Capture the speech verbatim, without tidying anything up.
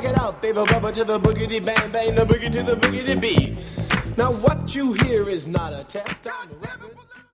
it out, baby, bubba to the boogity bang bang, the boogie to the boogity beat. Now what you hear is not a test.